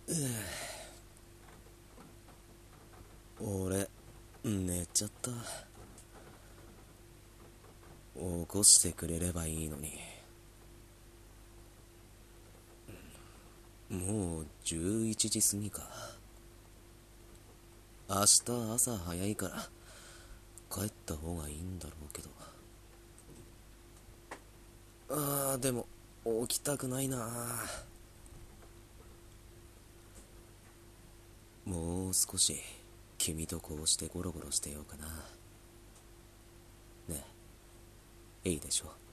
俺、寝ちゃった。起こしてくれればいいのに。もう11時過ぎか。明日朝早いから帰った方がいいんだろうけど。でも起きたくないな。もう少し君とこうしてゴロゴロしてようかな。ねえ、いいでしょ。